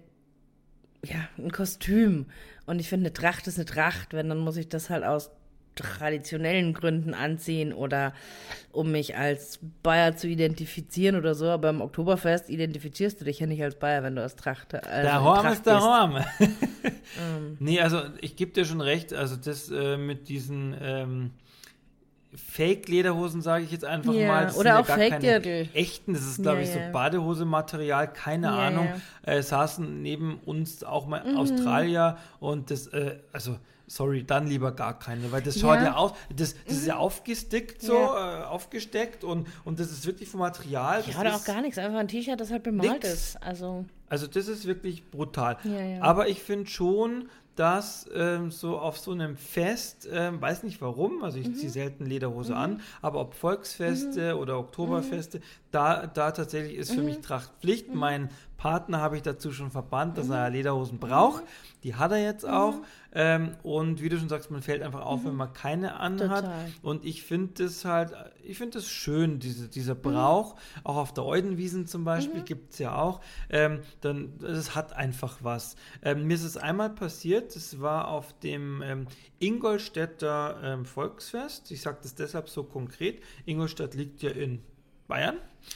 Speaker 2: Kostüm. Und ich finde, eine Tracht ist eine Tracht. Wenn, dann muss ich das halt aus traditionellen Gründen anziehen oder um mich als Bayer zu identifizieren oder so. Aber im Oktoberfest identifizierst du dich ja nicht als Bayer, wenn du als Tracht
Speaker 1: der Horm ist der Horm. Nee, also ich gebe dir schon recht. Also das mit diesen Fake-Lederhosen, sage ich jetzt einfach mal. Das
Speaker 2: oder
Speaker 1: sind
Speaker 2: auch
Speaker 1: ja gar keine
Speaker 2: Fake-Dirndl.
Speaker 1: echten, das ist, glaube ich, so Badehose-Material, keine Ahnung. Saßen neben uns auch mal Australier und das, sorry, dann lieber gar keine, weil das schaut ja aus, das ist ja aufgestickt so, aufgesteckt und das ist wirklich vom Material.
Speaker 2: Ja, oder auch gar nichts, einfach ein T-Shirt, das halt bemalt ist. Also
Speaker 1: das ist wirklich brutal.
Speaker 2: Ja.
Speaker 1: Aber ich finde schon, dass so auf so einem Fest, weiß nicht warum, also ich ziehe selten Lederhose an, aber ob Volksfeste oder Oktoberfeste, da tatsächlich ist für mich Trachtpflicht. Mein Partner habe ich dazu schon verbannt, dass er Lederhosen braucht. Die hat er jetzt auch. Und wie du schon sagst, man fällt einfach auf, wenn man keine anhat.
Speaker 2: Total.
Speaker 1: Und ich finde das schön, dieser Brauch. Auch auf der Eudenwiesen zum Beispiel gibt es ja auch. Das hat einfach was. Mir ist es einmal passiert, das war auf dem Ingolstädter Volksfest. Ich sage das deshalb so konkret. Ingolstadt liegt ja in Bayern.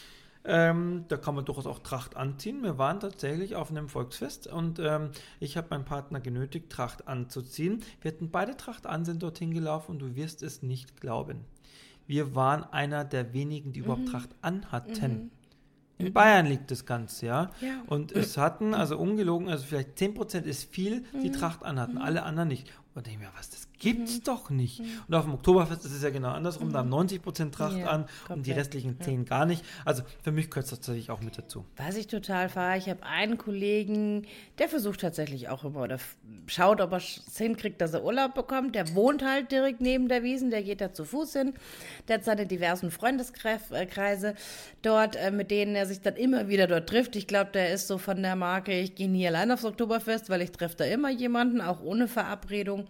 Speaker 1: Da kann man durchaus auch Tracht anziehen. Wir waren tatsächlich auf einem Volksfest und ich habe meinen Partner genötigt, Tracht anzuziehen. Wir hatten beide Tracht an, sind dorthin gelaufen und du wirst es nicht glauben. Wir waren einer der wenigen, die überhaupt Tracht anhatten. In Bayern liegt das Ganze, ja. Und es hatten, also ungelogen, also vielleicht 10% ist viel, die Tracht anhatten, alle anderen nicht. Und ich denke mir, das gibt's doch nicht. Und auf dem Oktoberfest ist es ja genau andersrum, da haben 90% Tracht an und die restlichen 10 gar nicht. Also für mich gehört es tatsächlich auch mit dazu.
Speaker 2: Was ich total fahre, ich habe einen Kollegen, der versucht tatsächlich auch immer oder schaut, ob er es hinkriegt, dass er Urlaub bekommt. Der wohnt halt direkt neben der Wiesn, der geht da zu Fuß hin. Der hat seine diversen Freundeskreise dort, mit denen er sich dann immer wieder dort trifft. Ich glaube, der ist so von der Marke, ich gehe nie allein aufs Oktoberfest, weil ich treffe da immer jemanden, auch ohne Verabredung.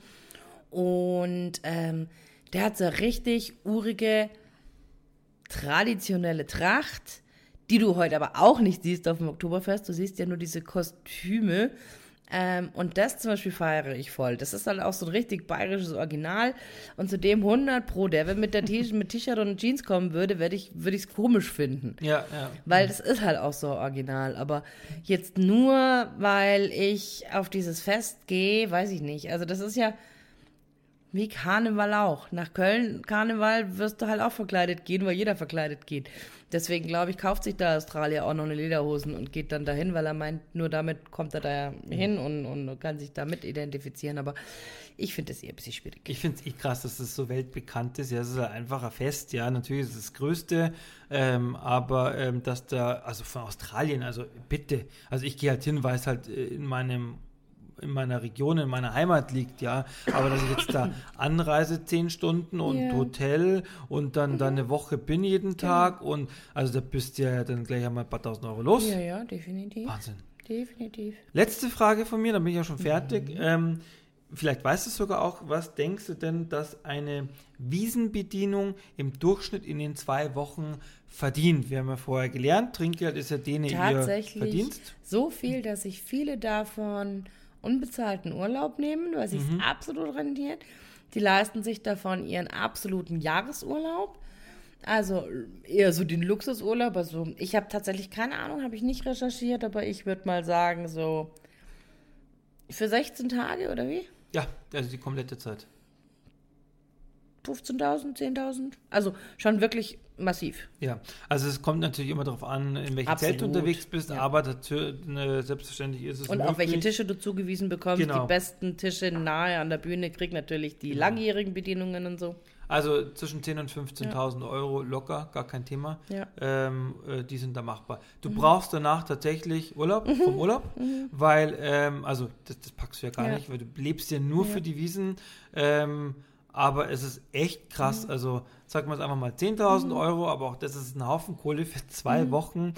Speaker 2: Und der hat so richtig urige, traditionelle Tracht, die du heute aber auch nicht siehst auf dem Oktoberfest. Du siehst ja nur diese Kostüme. Und das zum Beispiel feiere ich voll. Das ist halt auch so ein richtig bayerisches Original. Und zu dem 100 der, wenn mit T-Shirt und Jeans kommen würde, würde ich es komisch finden.
Speaker 1: Ja.
Speaker 2: Weil das ist halt auch so original. Aber jetzt nur, weil ich auf dieses Fest gehe, weiß ich nicht. Also das ist ja wie Karneval auch. Nach Köln Karneval wirst du halt auch verkleidet gehen, weil jeder verkleidet geht. Deswegen, glaube ich, kauft sich der Australier auch noch eine Lederhosen und geht dann dahin, weil er meint, nur damit kommt er da hin und kann sich damit identifizieren. Aber ich finde das eher ein bisschen schwierig.
Speaker 1: Ich finde es krass, dass das so weltbekannt ist. Ja, es ist halt einfach ein Fest. Ja, natürlich ist es das Größte. Aber dass da, also von Australien, also bitte. Also ich gehe halt hin, weil es halt in meiner Region, in meiner Heimat liegt, ja. Aber dass ich jetzt da anreise 10 Stunden und Hotel und dann eine Woche bin jeden Tag und also da bist du ja dann gleich einmal ein paar tausend Euro los.
Speaker 2: Ja, definitiv.
Speaker 1: Wahnsinn.
Speaker 2: Definitiv.
Speaker 1: Letzte Frage von mir, dann bin ich ja schon fertig. Vielleicht weißt du sogar auch, was denkst du denn, dass eine Wiesenbedienung im Durchschnitt in den 2 Wochen verdient? Wir haben ja vorher gelernt, Trinkgeld ist ja denen ihr Verdienst.
Speaker 2: So viel, dass sich viele davon unbezahlten Urlaub nehmen, weil sich absolut rentiert. Die leisten sich davon ihren absoluten Jahresurlaub. Also eher so den Luxusurlaub. Also ich habe tatsächlich keine Ahnung, habe ich nicht recherchiert, aber ich würde mal sagen, so für 16 Tage oder wie?
Speaker 1: Ja, also die komplette Zeit.
Speaker 2: 15.000, 10.000? Also schon wirklich massiv.
Speaker 1: Ja, also es kommt natürlich immer darauf an, in welchem Zelt du unterwegs bist,
Speaker 2: ja.
Speaker 1: aber selbstverständlich ist es
Speaker 2: und
Speaker 1: möglich.
Speaker 2: auch welche Tische du zugewiesen bekommst.
Speaker 1: Genau.
Speaker 2: Die besten Tische nahe an der Bühne kriegen natürlich die langjährigen Bedienungen und so.
Speaker 1: Also zwischen 10.000 und 15.000 Euro locker, gar kein Thema.
Speaker 2: Ja.
Speaker 1: Die sind da machbar. Du brauchst danach tatsächlich Urlaub, vom Urlaub, weil, also das packst du ja gar nicht, weil du lebst ja nur für die Wiesen. Aber es ist echt krass. Also sagen wir es einfach mal 10.000 Euro, aber auch das ist ein Haufen Kohle für 2 Wochen.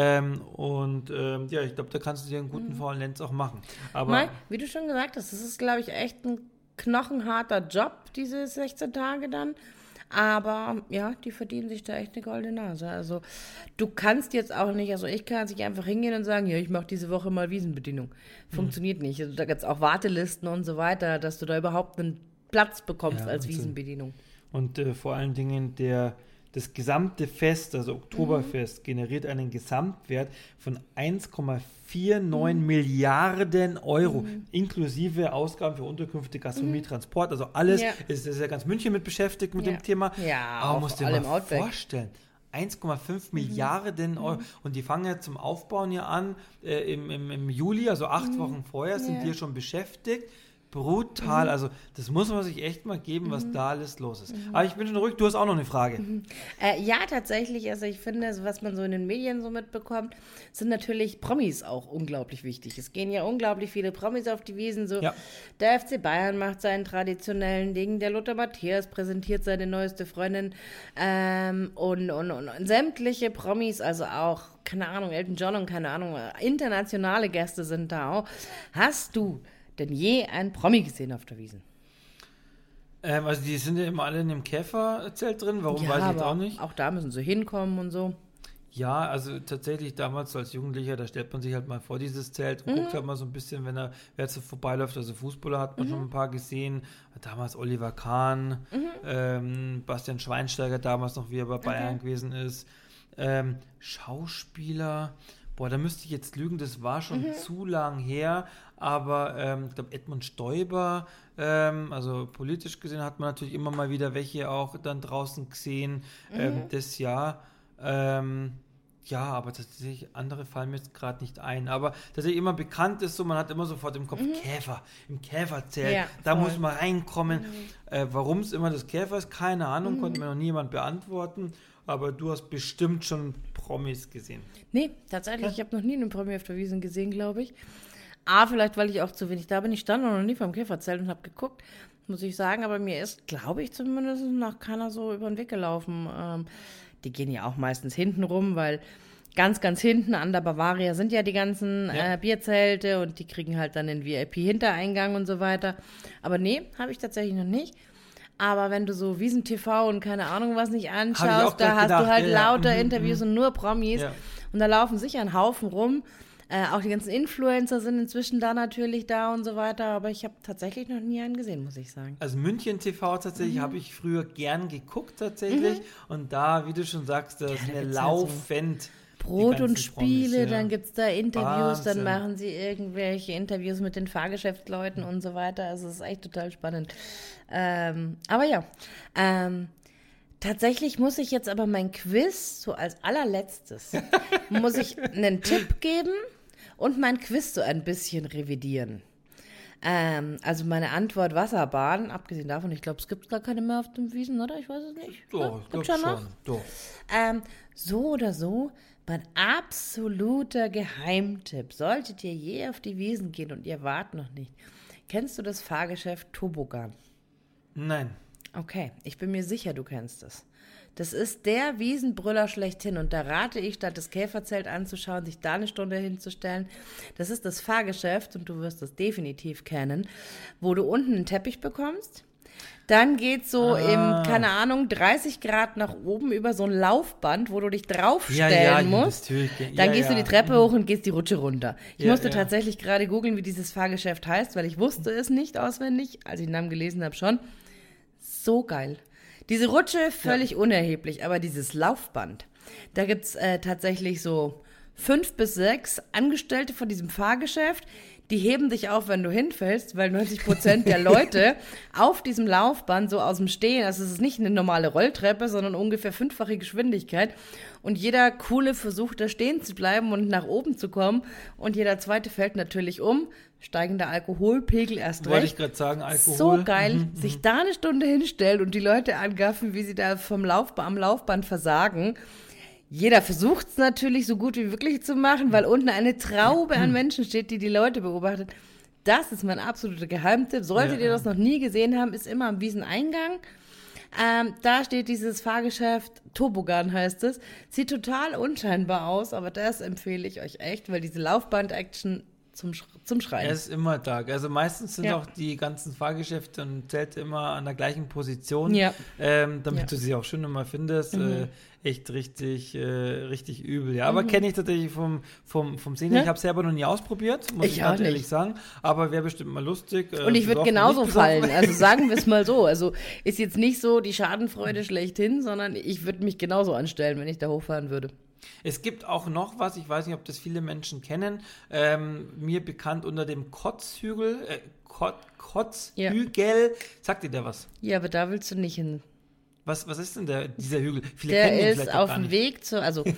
Speaker 1: Ja, ich glaube, da kannst du dir einen guten faulen Lenz auch machen. Aber
Speaker 2: Mike, wie du schon gesagt hast, das ist, glaube ich, echt ein knochenharter Job, diese 16 Tage dann. Aber ja, die verdienen sich da echt eine goldene Nase. Also du kannst jetzt auch nicht, also ich kann nicht einfach hingehen und sagen, ja, ich mache diese Woche mal Wiesenbedienung. Funktioniert nicht. Also da gibt es auch Wartelisten und so weiter, dass du da überhaupt einen Platz bekommst als Wiesenbedienung.
Speaker 1: Und vor allen Dingen das gesamte Fest, also Oktoberfest, generiert einen Gesamtwert von 1,49 Milliarden Euro, inklusive Ausgaben für Unterkünfte, Gastronomie, Transport, also alles. Ist ja ganz München mit beschäftigt mit dem Thema.
Speaker 2: Ja,
Speaker 1: aber musst dir mal
Speaker 2: Outback
Speaker 1: vorstellen, 1,5 Milliarden Euro. Und die fangen ja zum Aufbauen ja an im Juli, also 8 Wochen vorher, sind die schon beschäftigt. Brutal, also das muss man sich echt mal geben, was da alles los ist. Aber ich bin schon ruhig, du hast auch noch eine Frage.
Speaker 2: Ja, tatsächlich, also ich finde, was man so in den Medien so mitbekommt, sind natürlich Promis auch unglaublich wichtig. Es gehen ja unglaublich viele Promis auf die Wiesen, so der FC Bayern macht seinen traditionellen Ding, der Lothar Matthäus präsentiert seine neueste Freundin und sämtliche Promis, also auch, keine Ahnung, Elton John und keine Ahnung, internationale Gäste sind da auch. Hast du denn je einen Promi gesehen auf der Wiesn?
Speaker 1: Also die sind ja immer alle in dem Käferzelt drin, warum weiß ich jetzt auch nicht.
Speaker 2: Auch da müssen sie hinkommen und so.
Speaker 1: Ja, also tatsächlich damals als Jugendlicher, da stellt man sich halt mal vor dieses Zelt und guckt halt mal so ein bisschen, wer so vorbeiläuft. Also Fußballer hat man schon ein paar gesehen. Damals Oliver Kahn, Bastian Schweinsteiger damals noch, wie er bei Bayern gewesen ist. Schauspieler, da müsste ich jetzt lügen, das war schon zu lang her, aber ich glaube Edmund Stoiber, also politisch gesehen hat man natürlich immer mal wieder welche auch dann draußen gesehen, das Jahr. Ja, aber tatsächlich, andere fallen mir jetzt gerade nicht ein. Aber tatsächlich immer bekannt ist so, man hat immer sofort im Kopf Käfer, im Käferzelt, da muss man reinkommen. Warum es immer das Käfer ist, keine Ahnung, konnte mir noch niemand beantworten. Aber du hast bestimmt schon Promis gesehen.
Speaker 2: Nee, tatsächlich, ich habe noch nie einen Promi auf der Wiesn gesehen, glaube ich. Vielleicht, weil ich auch zu wenig da bin. Ich stand noch nie vom Käferzelt und habe geguckt, muss ich sagen. Aber mir ist, glaube ich, zumindest noch keiner so über den Weg gelaufen. Die gehen ja auch meistens hinten rum, weil ganz, ganz hinten an der Bavaria sind ja die ganzen Bierzelte und die kriegen halt dann den VIP-Hintereingang und so weiter. Aber nee, habe ich tatsächlich noch nicht. Aber wenn du so Wiesn-TV und keine Ahnung was nicht anschaust, da hast du halt lauter Interviews und nur Promis. Ja. Und da laufen sicher ein Haufen rum. Auch die ganzen Influencer sind inzwischen da natürlich da und so weiter. Aber ich habe tatsächlich noch nie einen gesehen, muss ich sagen.
Speaker 1: Also München TV tatsächlich habe ich früher gern geguckt tatsächlich. Und da, wie du schon sagst, das ist mir laufend...
Speaker 2: Brot und Spiele, Promis, dann gibt es da Interviews, dann machen sie irgendwelche Interviews mit den Fahrgeschäftsleuten und so weiter. Also es ist echt total spannend. Aber ja, tatsächlich muss ich jetzt aber mein Quiz so als allerletztes, muss ich einen Tipp geben und mein Quiz so ein bisschen revidieren. Also meine Antwort Wasserbahn, abgesehen davon, ich glaube, es gibt gar keine mehr auf dem Wiesn, oder? Ich weiß es nicht.
Speaker 1: Doch, ich glaube schon. Doch.
Speaker 2: So oder so, mein absoluter Geheimtipp, solltet ihr je auf die Wiesn gehen und ihr wart noch nicht, kennst du das Fahrgeschäft Toboggan?
Speaker 1: Nein.
Speaker 2: Okay, ich bin mir sicher, du kennst es. Das ist der Wiesenbrüller schlechthin und da rate ich, statt das Käferzelt anzuschauen, sich da eine Stunde hinzustellen. Das ist das Fahrgeschäft und du wirst das definitiv kennen, wo du unten einen Teppich bekommst. Dann geht so im, keine Ahnung, 30 Grad nach oben über so ein Laufband, wo du dich draufstellen musst. Dann gehst du die Treppe hoch und gehst die Rutsche runter. Ich musste tatsächlich gerade googeln, wie dieses Fahrgeschäft heißt, weil ich wusste es nicht auswendig. Als ich den Namen gelesen habe, schon. So geil. Diese Rutsche völlig unerheblich, aber dieses Laufband, da gibt es tatsächlich so 5 bis 6 Angestellte von diesem Fahrgeschäft, die heben dich auf, wenn du hinfällst, weil 90% der Leute auf diesem Laufband so aus dem Stehen, also es ist nicht eine normale Rolltreppe, sondern ungefähr 5-fache Geschwindigkeit und jeder Coole versucht da stehen zu bleiben und nach oben zu kommen und jeder Zweite fällt natürlich um, steigender Alkoholpegel erst recht.
Speaker 1: Wollte ich gerade sagen, Alkohol.
Speaker 2: So geil, sich da eine Stunde hinstellen und die Leute angaffen, wie sie da am Laufband versagen. Jeder versucht es natürlich so gut wie möglich zu machen, weil unten eine Traube an Menschen steht, die Leute beobachtet. Das ist mein absoluter Geheimtipp. Solltet ihr das noch nie gesehen haben, ist immer am Wieseneingang. Da steht dieses Fahrgeschäft, Tobogan heißt es. Sieht total unscheinbar aus, aber das empfehle ich euch echt, weil diese Laufband-Action zum Schreien.
Speaker 1: Er ist immer da. Also meistens sind auch die ganzen Fahrgeschäfte und Zelte immer an der gleichen Position, damit du sie auch schön immer findest. Echt richtig übel. Ja, aber kenne ich tatsächlich vom Sehen. Ich habe es selber noch nie ausprobiert, muss ich ganz ehrlich sagen. Aber wäre bestimmt mal lustig.
Speaker 2: Und ich würde genauso fallen. Also sagen wir es mal so. Also ist jetzt nicht so die Schadenfreude schlechthin, sondern ich würde mich genauso anstellen, wenn ich da hochfahren würde.
Speaker 1: Es gibt auch noch was, ich weiß nicht, ob das viele Menschen kennen, mir bekannt unter dem Kotzhügel. Kotzhügel. Sagt dir der was?
Speaker 2: Ja, aber da willst du nicht hin.
Speaker 1: Was ist denn dieser Hügel?
Speaker 2: Viele kennen ihn vielleicht auch gar nicht. Der ist auf dem Weg zu, also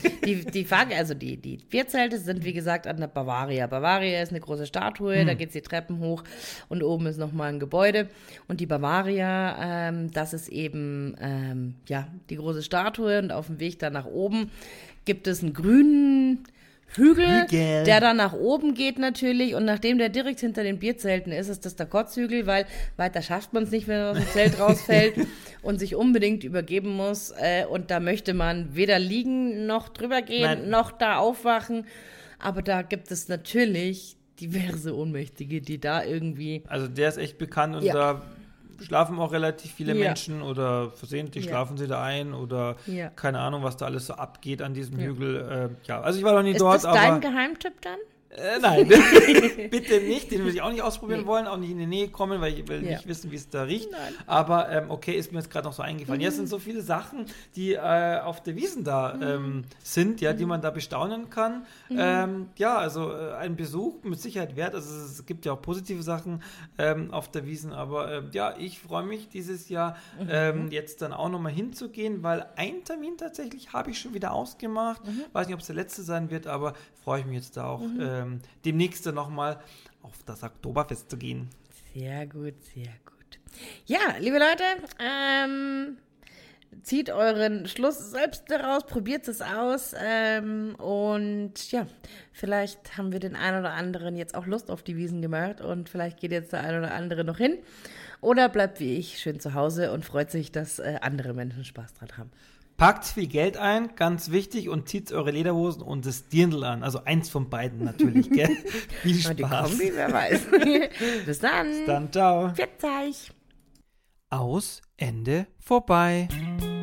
Speaker 2: die Bierzelte sind wie gesagt an der Bavaria. Bavaria ist eine große Statue, da geht's die Treppen hoch und oben ist nochmal ein Gebäude. Und die Bavaria, das ist eben die große Statue und auf dem Weg da nach oben gibt es einen grünen Hügel, der dann nach oben geht natürlich und nachdem der direkt hinter den Bierzelten ist das der Kotzhügel, weil weiter schafft man es nicht, wenn man aus dem Zelt rausfällt und sich unbedingt übergeben muss und da möchte man weder liegen noch drüber gehen, noch da aufwachen, aber da gibt es natürlich diverse Ohnmächtige, die da irgendwie...
Speaker 1: Also der ist echt bekannt und da schlafen auch relativ viele Menschen oder versehentlich schlafen sie da ein oder keine Ahnung, was da alles so abgeht an diesem Hügel. Also ich war noch nie dort.
Speaker 2: Ist das dein Geheimtipp dann?
Speaker 1: Nein, bitte nicht. Den würde ich auch nicht ausprobieren wollen, auch nicht in die Nähe kommen, weil ich will nicht wissen, wie es da riecht. Nein. Aber okay, ist mir jetzt gerade noch so eingefallen. Ja, es sind so viele Sachen, die auf der Wiesn da sind, die man da bestaunen kann. Also ein Besuch mit Sicherheit wert. Also es gibt ja auch positive Sachen auf der Wiesn, aber ich freue mich dieses Jahr jetzt dann auch nochmal hinzugehen, weil einen Termin tatsächlich habe ich schon wieder ausgemacht. Weiß nicht, ob es der letzte sein wird, aber freue ich mich jetzt da auch demnächst dann nochmal auf das Oktoberfest zu gehen.
Speaker 2: Sehr gut, sehr gut. Ja, liebe Leute, zieht euren Schluss selbst daraus, probiert es aus und vielleicht haben wir den einen oder anderen jetzt auch Lust auf die Wiesn gemacht und vielleicht geht jetzt der ein oder andere noch hin oder bleibt wie ich schön zu Hause und freut sich, dass andere Menschen Spaß dran haben.
Speaker 1: Packt viel Geld ein, ganz wichtig, und zieht eure Lederhosen und das Dirndl an. Also eins von beiden natürlich, gell? Viel Spaß.
Speaker 2: Die Kombi, wer weiß. Bis dann.
Speaker 1: Bis dann, ciao.
Speaker 2: Pfiat euch.
Speaker 1: Aus, Ende, vorbei.